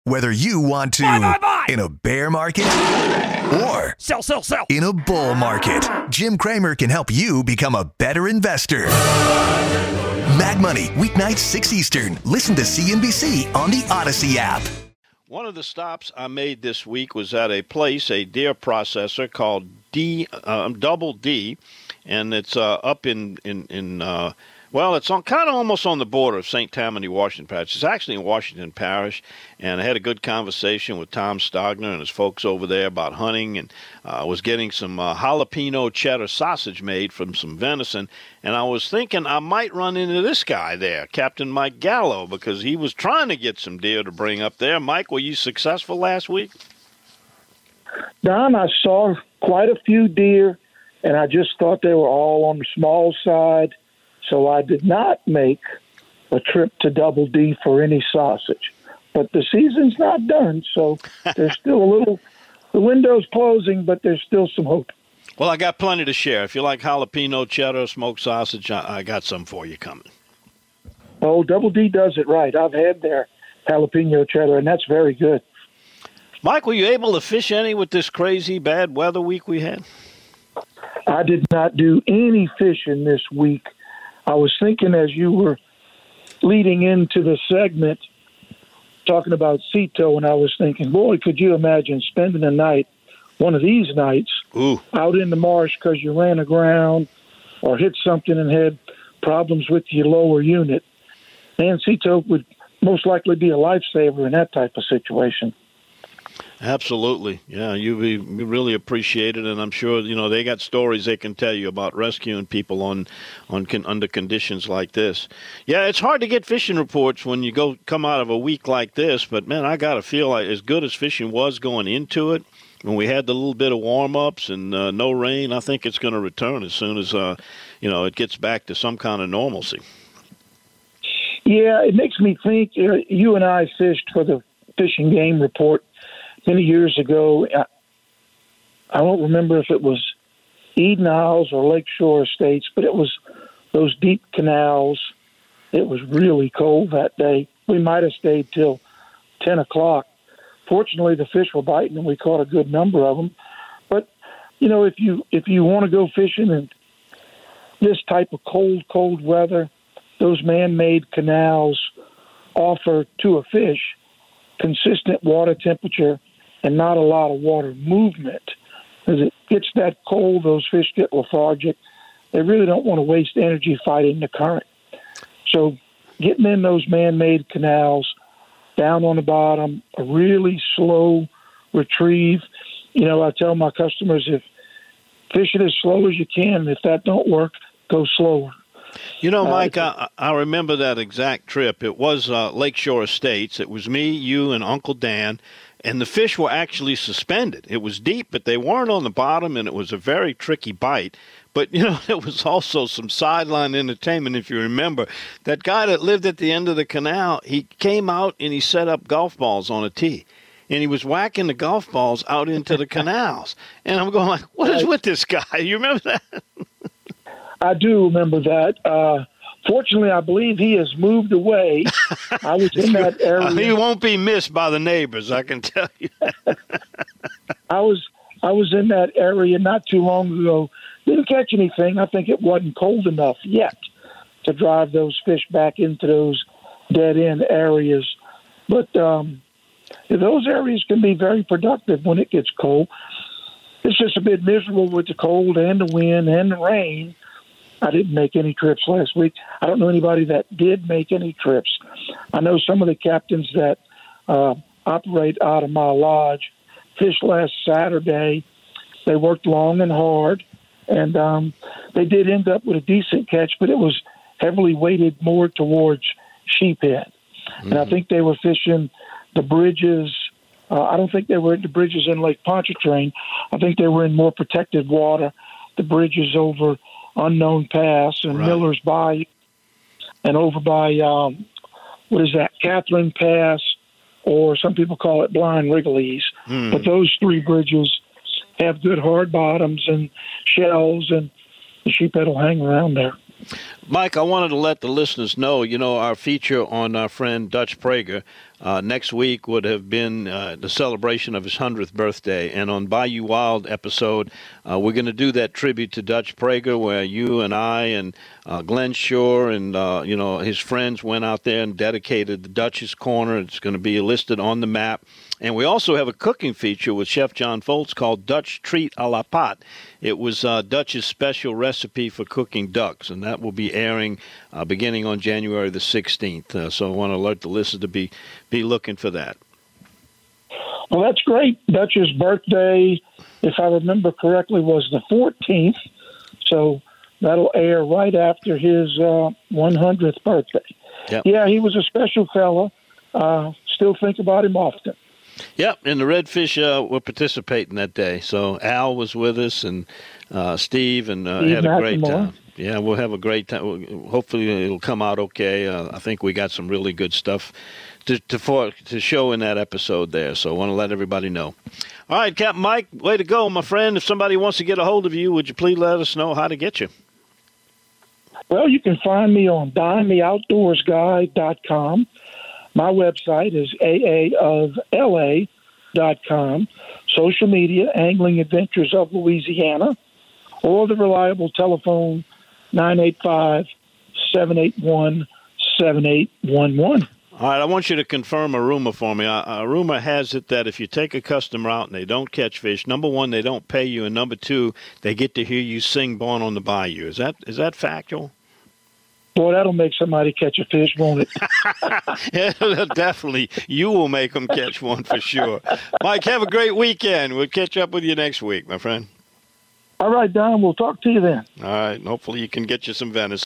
Whether you want to Buy. in a bear market or Sell. in a bull market, Jim Cramer can help you become a better investor. Mag Money, weeknights 6 Eastern. Listen to CNBC on the Odyssey app. One of the stops I made this week was at a place, a deer processor called Double D, and it's up well, it's on kind of almost on the border of St. Tammany, Washington Parish. It's actually in Washington Parish, and I had a good conversation with Tom Stogner and his folks over there about hunting, and was getting some jalapeno cheddar sausage made from some venison, and I was thinking I might run into this guy there, Captain Mike Gallo, because he was trying to get some deer to bring up there. Mike, were you successful last week? Don, I saw quite a few deer, and I just thought they were all on the small side. So I did not make a trip to Double D for any sausage. But the season's not done, so there's still the window's closing, but there's still some hope. Well, I got plenty to share. If you like jalapeno cheddar, smoked sausage, I got some for you coming. Oh, Double D does it right. I've had their jalapeno cheddar, and that's very good. Mike, were you able to fish any with this crazy bad weather week we had? I did not do any fishing this week. I was thinking as you were leading into the segment talking about Cito, and I was thinking, boy, could you imagine spending a night, one of these nights, out in the marsh because you ran aground or hit something and had problems with your lower unit. And Cito would most likely be a lifesaver in that type of situation. Absolutely. Yeah, we really appreciate it, and I'm sure, they got stories they can tell you about rescuing people under conditions like this. Yeah, it's hard to get fishing reports when you come out of a week like this, but, man, I got to feel like as good as fishing was going into it, when we had the little bit of warm-ups and no rain, I think it's going to return as soon as, it gets back to some kind of normalcy. Yeah, it makes me think, you and I fished for the Fishing Game Report many years ago. I don't remember if it was Eden Isles or Lakeshore Estates, but it was those deep canals. It was really cold that day. We might have stayed till 10 o'clock. Fortunately, the fish were biting, and we caught a good number of them. But, if you want to go fishing in this type of cold weather, those man-made canals offer to a fish consistent water temperature and not a lot of water movement. As it gets that cold, those fish get lethargic. They really don't want to waste energy fighting the current. So getting in those man-made canals, down on the bottom, a really slow retrieve. I tell my customers, if fish it as slow as you can. If that don't work, go slower. Mike, I remember that exact trip. It was Lakeshore Estates. It was me, you, and Uncle Dan, and the fish were actually suspended. It was deep, but they weren't on the bottom, and it was a very tricky bite. But, there was also some sideline entertainment, if you remember. That guy that lived at the end of the canal, he came out and he set up golf balls on a tee. And he was whacking the golf balls out into the canals. And I'm going like, what is with this guy? You remember that? I do remember that. Fortunately, I believe he has moved away. I was in that area. He won't be missed by the neighbors, I can tell you. I was in that area not too long ago. Didn't catch anything. I think it wasn't cold enough yet to drive those fish back into those dead-end areas. But those areas can be very productive when it gets cold. It's just a bit miserable with the cold and the wind and the rain. I didn't make any trips last week. I don't know anybody that did make any trips. I know some of the captains that operate out of my lodge fished last Saturday. They worked long and hard, and they did end up with a decent catch, but it was heavily weighted more towards sheephead. Mm-hmm. And I think they were fishing the bridges. I don't think they were at the bridges in Lake Pontchartrain. I think they were in more protected water, the bridges over Unknown Pass and Miller's Bayou, and over by, Catherine Pass, or some people call it Blind Wrigley's. But those three bridges have good hard bottoms and shells, and the sheephead will hang around there. Mike, I wanted to let the listeners know, our feature on our friend Dutch Prager, next week would have been the celebration of his 100th birthday. And on Bayou Wild episode, we're going to do that tribute to Dutch Prager, where you and I and Glenn Shore and his friends went out there and dedicated the Dutch's Corner. It's going to be listed on the map. And we also have a cooking feature with Chef John Foltz called Dutch Treat a la Pot. It was Dutch's special recipe for cooking ducks, and that will be airing beginning on January the 16th. So I want to alert the listeners to be looking for that. Well, that's great. Dutch's birthday, if I remember correctly, was the 14th. So that'll air right after his 100th birthday. Yep. Yeah, he was a special fella. Still think about him often. Yep, and the Redfish were participating that day. So Al was with us and Steve, and had a great time. Yeah, we'll have a great time. Hopefully it'll come out okay. I think we got some really good stuff to show in that episode there. So I want to let everybody know. All right, Captain Mike, way to go, my friend. If somebody wants to get a hold of you, would you please let us know how to get you? Well, you can find me on dimetheoutdoorsguy.com. My website is aaofla.com. Social media, Angling Adventures of Louisiana, or the reliable telephone 985-781-7811. All right, I want you to confirm a rumor for me. A rumor has it that if you take a customer out and they don't catch fish, number one, they don't pay you, and number two, they get to hear you sing Born on the Bayou. Is that factual? Boy, that'll make somebody catch a fish, won't it? Yeah, definitely. You will make them catch one for sure. Mike, have a great weekend. We'll catch up with you next week, my friend. All right, Don, we'll talk to you then. All right, and hopefully you can get you some venison.